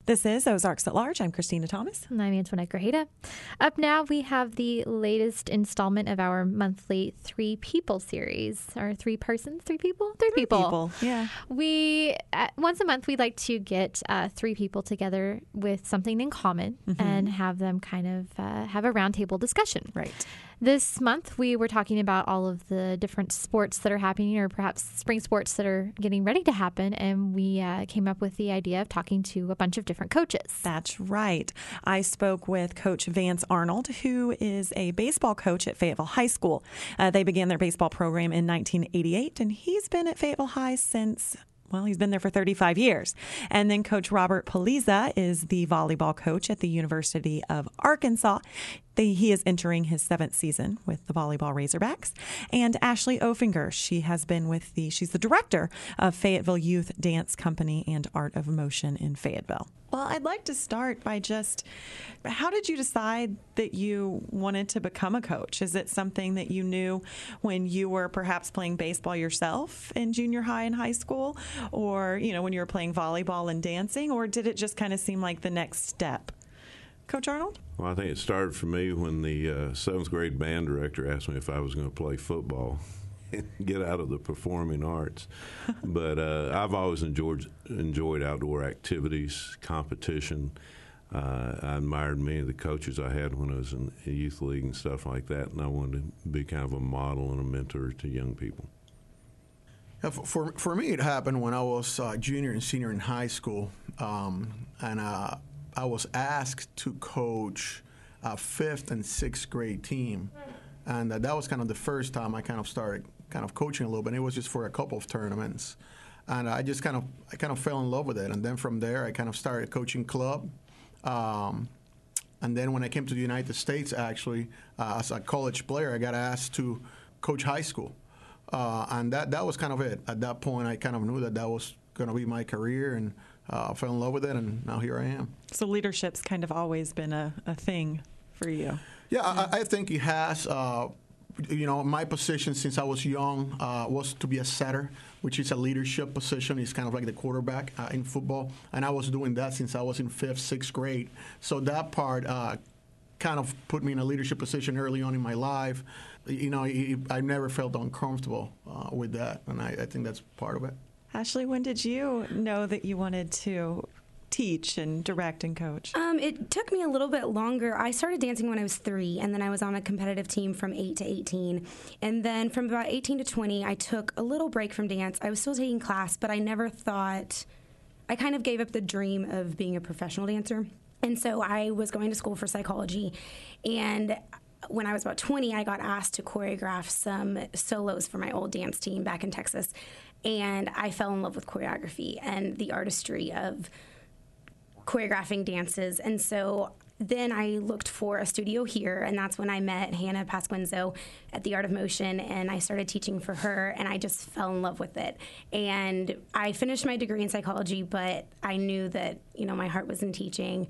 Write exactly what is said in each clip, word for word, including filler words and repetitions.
This is Ozarks at Large. I'm Christina Thomas. And I'm Antoinette Grajeda. Up now, we have the latest installment of our monthly Three People series. Or three persons? Three people? Three, Three people. people. Yeah. We, uh, once a month, we like to get uh, three people together with something in common mm-hmm. and have them kind of uh, have a roundtable discussion. Right. This month, we were talking about all of the different sports that are happening, or perhaps spring sports that are getting ready to happen, and we uh, came up with the idea of talking to a bunch of different coaches. That's right. I spoke with Coach Vance Arnold, who is a baseball coach at Fayetteville High School. Uh, they began their baseball program in nineteen eighty-eight, and he's been at Fayetteville High since Well, he's been there for thirty-five years. And then Coach Robert Paliza is the volleyball coach at the University of Arkansas. They, he is entering his seventh season with the volleyball Razorbacks. And Ashley Ofinger, she has been with the, she's the director of Fayetteville Youth Dance Company and Art of Motion in Fayetteville. Well, I'd like to start by just, how did you decide that you wanted to become a coach? Is it something that you knew when you were perhaps playing baseball yourself in junior high and high school, or, you know, when you were playing volleyball and dancing, or did it just kind of seem like the next step? Coach Arnold? Well, I think it started for me when the uh, seventh grade band director asked me if I was going to play football and get out of the performing arts. But uh, I've always enjoyed enjoyed outdoor activities, competition. Uh, I admired many of the coaches I had when I was in the youth league and stuff like that, and I wanted to be kind of a model and a mentor to young people. Yeah, for for me, it happened when I was uh, junior and senior in high school, um, and uh, I was asked to coach a fifth and sixth grade team, and uh, that was kind of the first time I kind of started kind of coaching a little bit. And it was just for a couple of tournaments, and I just kind of I kind of fell in love with it. And then from there, I kind of started coaching club, um, and then when I came to the United States, actually, uh, as a college player, I got asked to coach high school. Uh, and that, that was kind of it. At that point, I kind of knew that that was going to be my career, and uh, fell in love with it, and now here I am. So leadership's kind of always been a, a thing for you. Yeah, yeah. I, I think it has. Uh, you know, my position since I was young uh, was to be a setter, which is a leadership position. It's kind of like the quarterback uh, in football. And I was doing that since I was in fifth, sixth grade. So that part uh, kind of put me in a leadership position early on in my life. You know, I never felt uncomfortable uh, with that, and I, I think that's part of it. Ashley, when did you know that you wanted to teach and direct and coach? Um, it took me a little bit longer. I started dancing when I was three, and then I was on a competitive team from eight to eighteen. And then from about eighteen to twenty, I took a little break from dance. I was still taking class, but I never thought, I kind of gave up the dream of being a professional dancer. And so I was going to school for psychology, and when I was about twenty, I got asked to choreograph some solos for my old dance team back in Texas. And I fell in love with choreography and the artistry of choreographing dances. And so then I looked for a studio here, and that's when I met Hannah Pasquenzo at the Art of Motion, and I started teaching for her, and I just fell in love with it. And I finished my degree in psychology, but I knew that, you know, my heart was in teaching,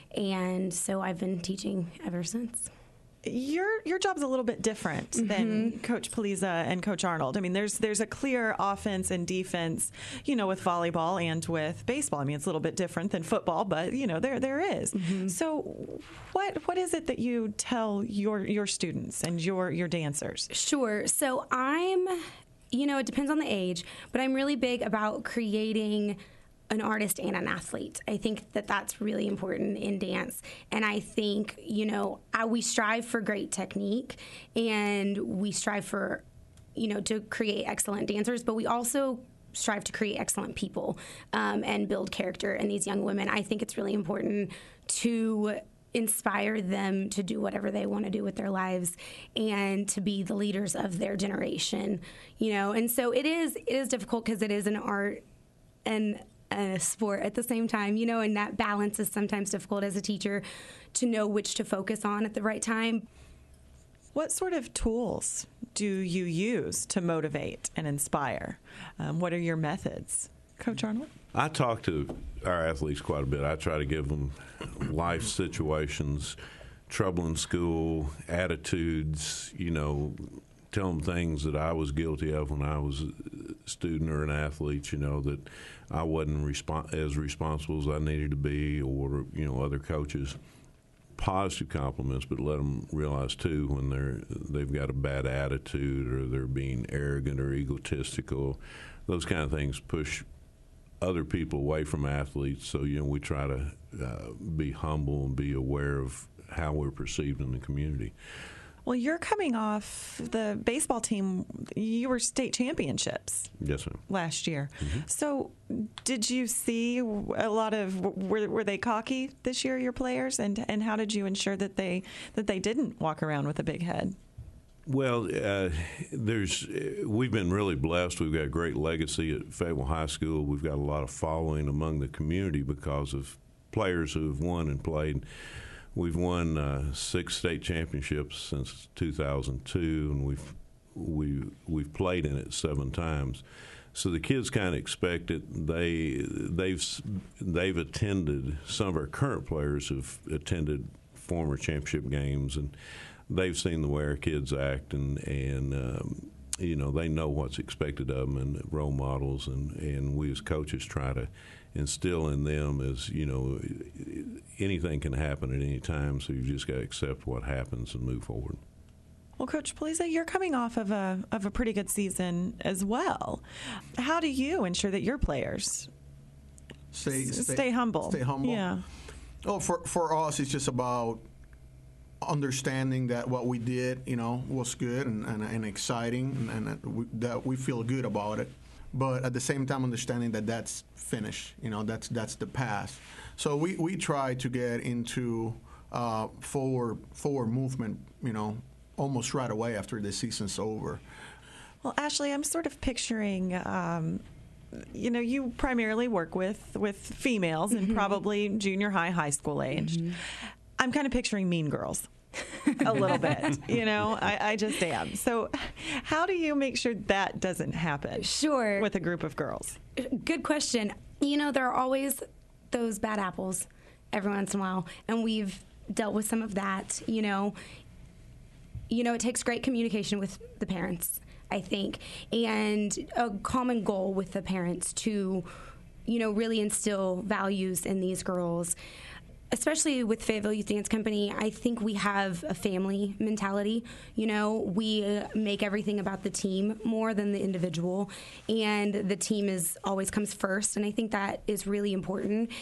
and so I've been teaching ever since. Your your job's a little bit different mm-hmm. than Coach Paliza and Coach Arnold. I mean, there's there's a clear offense and defense, you know, with volleyball and with baseball. I mean, it's a little bit different than football, but you know, there there is. Mm-hmm. So, what what is it that you tell your your students and your your dancers? Sure. So I'm, you know, it depends on the age, but I'm really big about creating an artist and an athlete. I think that that's really important in dance. And I think, you know, I, we strive for great technique, and we strive for, you know, to create excellent dancers, but we also strive to create excellent people um, and build character in these young women. I think it's really important to inspire them to do whatever they want to do with their lives and to be the leaders of their generation, you know. And so it is, it is difficult because it is an art and a sport at the same time, you know, and that balance is sometimes difficult as a teacher to know which to focus on at the right time. What sort of tools do you use to motivate and inspire? Um, what are your methods? Coach Arnold? I talk to our athletes quite a bit. I try to give them life situations, trouble in school, attitudes, you know, tell them things that I was guilty of when I was student or an athlete, you know, that I wasn't respon- as responsible as I needed to be, or, you know, other coaches. Positive compliments, but let them realize too when they're they've got a bad attitude or they're being arrogant or egotistical. Those kind of things push other people away from athletes. So, you know, we try to uh, be humble and be aware of how we're perceived in the community. Well, you're coming off the baseball team. You were state championships. Yes, ma'am. Last year. Mm-hmm. So, did you see a lot of were were they cocky this year, your players, and and how did you ensure that they that they didn't walk around with a big head? Well, uh, there's we've been really blessed. We've got a great legacy at Fayetteville High School. We've got a lot of following among the community because of players who have won and played. We've won uh, six state championships since two thousand two, and we've we we've played in it seven times. So the kids kind of expect it. They they've they've attended. Some of our current players have attended former championship games, and they've seen the way our kids act, and and um, you know, they know what's expected of them, and role models, and and we as coaches try to instill in them is, you know, anything can happen at any time, so you just got to accept what happens and move forward. Well, Coach Paliza, you're coming off of a of a pretty good season as well. How do you ensure that your players stay, s- stay, stay humble? Stay humble. Yeah. Oh, for for us, it's just about understanding that what we did, you know, was good and, and, and exciting, and, and we, that we feel good about it. But at the same time, understanding that that's finished, you know, that's that's the past. So we, we try to get into uh, forward forward movement, you know, almost right away after the season's over. Well, Ashley, I'm sort of picturing, um, you know, you primarily work with, with females and probably junior high, high school age. Mm-hmm. I'm kind of picturing Mean Girls a little bit, you know, I, I just am. So how do you make sure that doesn't happen Sure. with a group of girls? Good question. You know, there are always those bad apples every once in a while, and we've dealt with some of that, you know. You know, it takes great communication with the parents, I think, and a common goal with the parents to, you know, really instill values in these girls. Especially with Fayetteville Youth Dance Company, I think we have a family mentality. You know, we make everything about the team more than the individual, and the team is always comes first, and I think that is really important.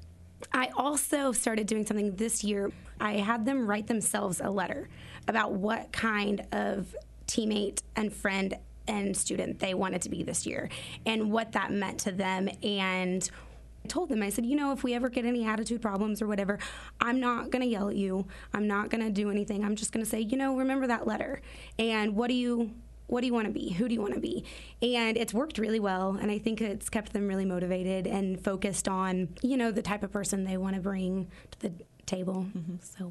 I also started doing something this year. I had them write themselves a letter about what kind of teammate and friend and student they wanted to be this year and what that meant to them. And I told them, I said, you know, if we ever get any attitude problems or whatever, I'm not going to yell at you. I'm not going to do anything. I'm just going to say, you know, remember that letter. And what do you what do you want to be? Who do you want to be? And it's worked really well. And I think it's kept them really motivated and focused on, you know, the type of person they want to bring to the table. Mm-hmm. So.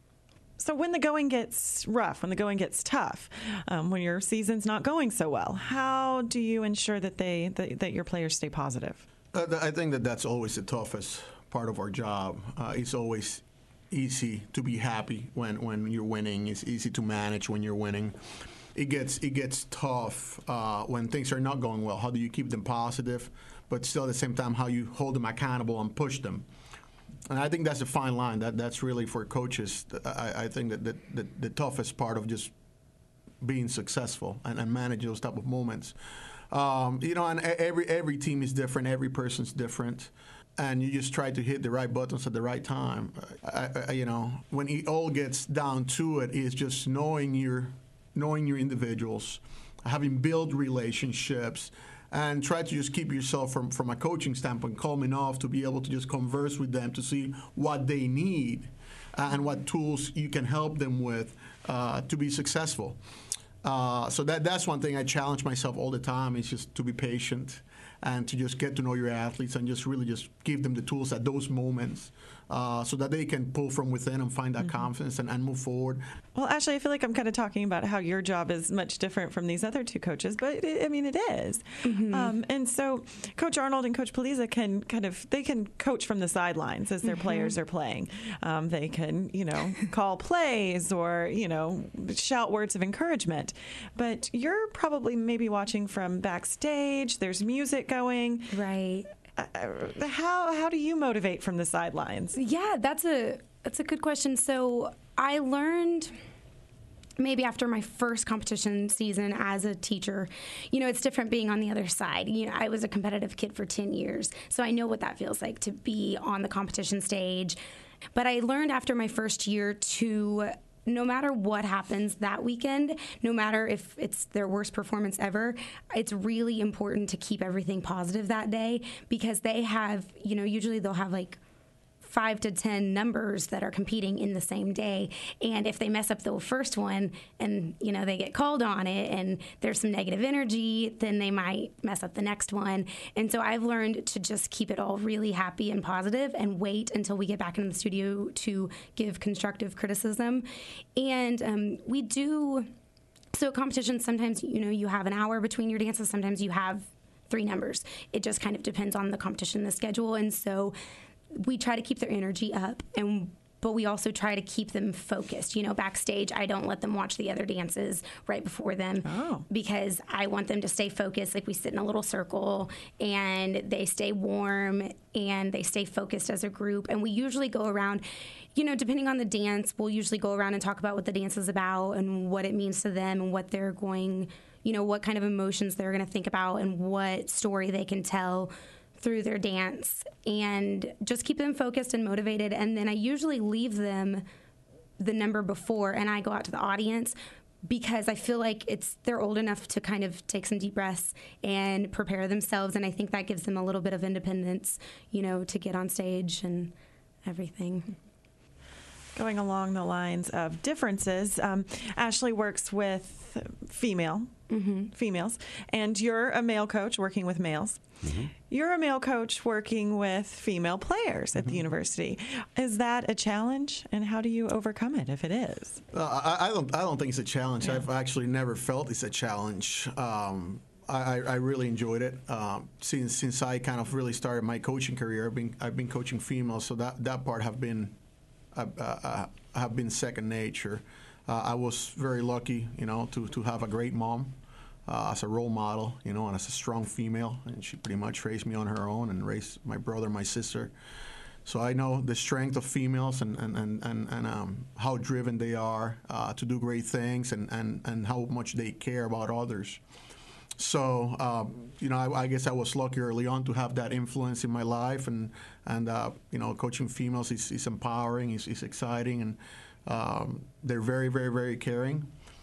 So when the going gets rough, when the going gets tough, um, when your season's not going so well, how do you ensure that they that, that your players stay positive? Uh, I think that that's always the toughest part of our job. Uh, it's always easy to be happy when, when you're winning. It's easy to manage when you're winning. It gets it gets tough uh, when things are not going well. How do you keep them positive, but still at the same time how you hold them accountable and push them? And I think that's a fine line. That that's really for coaches. I, I think that the, the, the toughest part of just being successful and, and manage those type of moments. Um, you know, and every every team is different. Every person's different, and you just try to hit the right buttons at the right time. I, I, you know, when it all gets down to it, is just knowing your knowing your individuals, having built relationships, and try to just keep yourself from from a coaching standpoint calm enough to be able to just converse with them to see what they need uh, and what tools you can help them with uh, to be successful. Uh, so that that's one thing I challenge myself all the time is just to be patient and to just get to know your athletes and just really just give them the tools at those moments uh, so that they can pull from within and find that mm-hmm. confidence and, and move forward. Well, Ashley, I feel like I'm kind of talking about how your job is much different from these other two coaches, but it, I mean, it is. Mm-hmm. Um, and so Coach Arnold and Coach Paliza can kind of, they can coach from the sidelines as their mm-hmm. players are playing. Um, they can, you know, call plays or, you know, shout words of encouragement. But you're probably maybe watching from backstage. There's music going. Right. Uh, how how do you motivate from the sidelines? Yeah, that's a that's a good question. So I learned maybe after my first competition season as a teacher, you know, it's different being on the other side. You know, I was a competitive kid for ten years, so I know what that feels like to be on the competition stage. But I learned after my first year to, no matter what happens that weekend, no matter if it's their worst performance ever, it's really important to keep everything positive that day, because they have, you know, usually they'll have like five to ten numbers that are competing in the same day. And if they mess up the first one and, you know, they get called on it and there's some negative energy, then they might mess up the next one. And so I've learned to just keep it all really happy and positive and wait until we get back into the studio to give constructive criticism. And um, we do, so competitions, sometimes, you know, you have an hour between your dances. Sometimes you have three numbers. It just kind of depends on the competition, the schedule. And so we try to keep their energy up, and but we also try to keep them focused. You know, backstage, I don't let them watch the other dances right before them oh. because I want them to stay focused. Like, we sit in a little circle, and they stay warm, and they stay focused as a group. And we usually go around, you know, depending on the dance, we'll usually go around and talk about what the dance is about and what it means to them and what they're going, you know, what kind of emotions they're going to think about and what story they can tell through their dance, and just keep them focused and motivated. And then I usually leave them the number before, and I go out to the audience, because I feel like it's they're old enough to kind of take some deep breaths and prepare themselves, and I think that gives them a little bit of independence, you know, to get on stage and everything. Going along the lines of differences, um, Ashley works with female mm-hmm. females, and you're a male coach working with males. Mm-hmm. You're a male coach working with female players at mm-hmm. the university. Is that a challenge, and how do you overcome it if it is? Uh, I, I don't. I don't think it's a challenge. Yeah. I've actually never felt it's a challenge. Um, I, I really enjoyed it um, since since I kind of really started my coaching career. I've been I've been coaching females, so that that part have been uh, uh, have been second nature. Uh, I was very lucky, you know, to to have a great mom. Uh, as a role model, you know, and as a strong female, and she pretty much raised me on her own and raised my brother, my sister. So I know the strength of females and and and and, and um, how driven they are uh, to do great things, and, and, and how much they care about others. So um, you know, I, I guess I was lucky early on to have that influence in my life, and and uh, you know, coaching females is, is empowering, is is exciting, and um, they're very very very caring.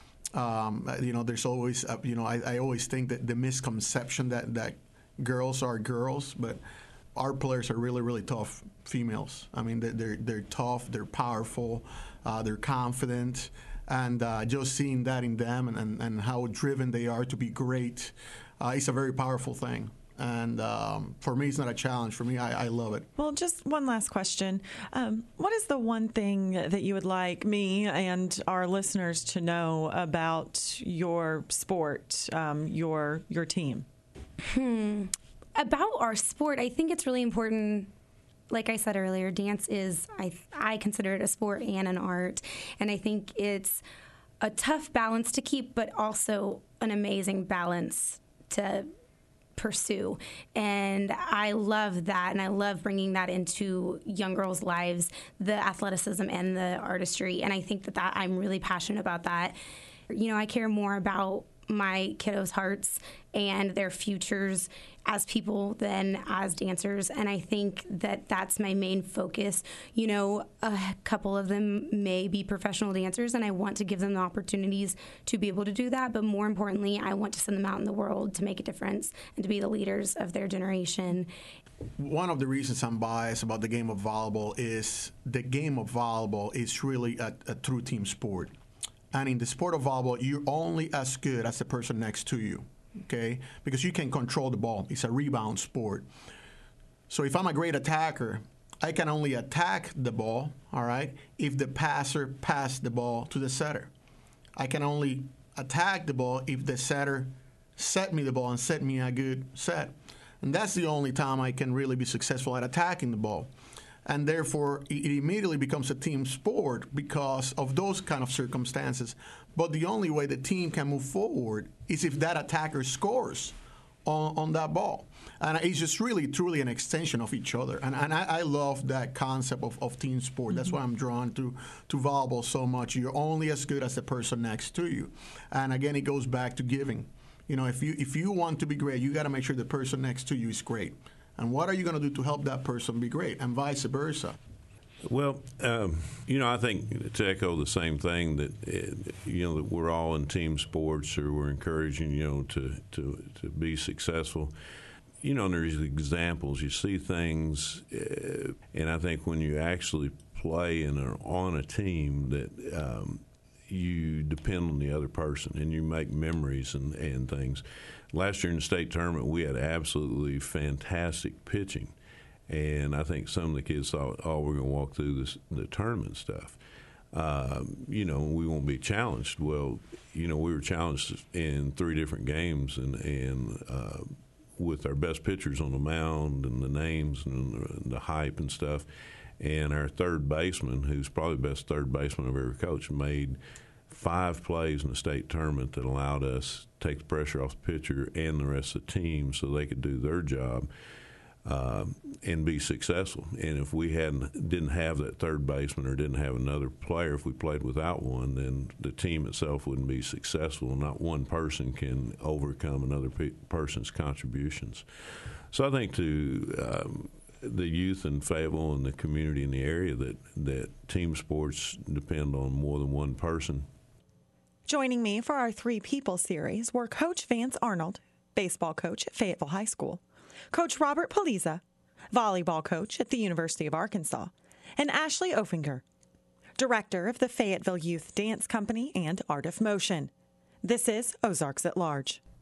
Um, you know, there's always, uh, you know, I, I always think that the misconception that, that girls are girls, but our players are really, really tough females. I mean, they're they're, they're tough, they're powerful, uh, they're confident, and uh, just seeing that in them and, and, and how driven they are to be great uh, is a very powerful thing. And um, for me, it's not a challenge. For me, I, I love it. Well, just one last question. Um, what is the one thing that you would like me and our listeners to know about your sport, um, your your team? Hmm. About our sport, I think it's really important. Like I said earlier, dance is, I, I consider it a sport and an art. And I think it's a tough balance to keep, but also an amazing balance to pursue. And I love that, and I love bringing that into young girls' lives, the athleticism and the artistry. And I think that, that I'm really passionate about that. You know, I care more about my kiddos' hearts and their futures as people than as dancers, and I think that that's my main focus. You know, a couple of them may be professional dancers, and I want to give them the opportunities to be able to do that, but more importantly, I want to send them out in the world to make a difference and to be the leaders of their generation. One of the reasons I'm biased about the game of volleyball is the game of volleyball is really a, a true team sport. And in the sport of volleyball, you're only as good as the person next to you. okay? Because you can control the ball. It's a rebound sport. So if I'm a great attacker, I can only attack the ball, all right, if the passer passed the ball to the setter. I can only attack the ball if the setter set me the ball and set me a good set. And that's the only time I can really be successful at attacking the ball. And therefore, it immediately becomes a team sport because of those kind of circumstances. But the only way the team can move forward is if that attacker scores on, on that ball. And it's just really, truly an extension of each other. And, and I, I love that concept of, of team sport. Mm-hmm. That's why I'm drawn to, to volleyball so much. You're only as good as the person next to you. And again, it goes back to giving. You know, if you if you want to be great, you got to make sure the person next to you is great. And what are you going to do to help that person be great, and vice versa? Well, um, you know, I think to echo the same thing that uh, you know that we're all in team sports, or we're encouraging you know to to to be successful. You know, and there's examples. You see things, uh, and I think when you actually play and are on a team, that um, you depend on the other person, and you make memories and, and things. Last year in the state tournament, we had absolutely fantastic pitching, and I think some of the kids thought, oh, we're going to walk through this, the tournament stuff. Uh, you know, we won't be challenged. Well, you know, we were challenged in three different games, and, and uh, with our best pitchers on the mound and the names and the, and the hype and stuff. And our third baseman, who's probably the best third baseman I've ever coached, made five plays in the state tournament that allowed us to take the pressure off the pitcher and the rest of the team so they could do their job uh, and be successful. And if we hadn't didn't have that third baseman or didn't have another player, if we played without one, then the team itself wouldn't be successful. Not one person can overcome another pe- person's contributions. So I think to um, the youth in Fayetteville and the community in the area that, that team sports depend on more than one person. Joining me for our Three People series were Coach Vance Arnold, baseball coach at Fayetteville High School, Coach Robert Paliza, volleyball coach at the University of Arkansas, and Ashley Ofinger, director of the Fayetteville Youth Dance Company and Art of Motion. This is Ozarks at Large.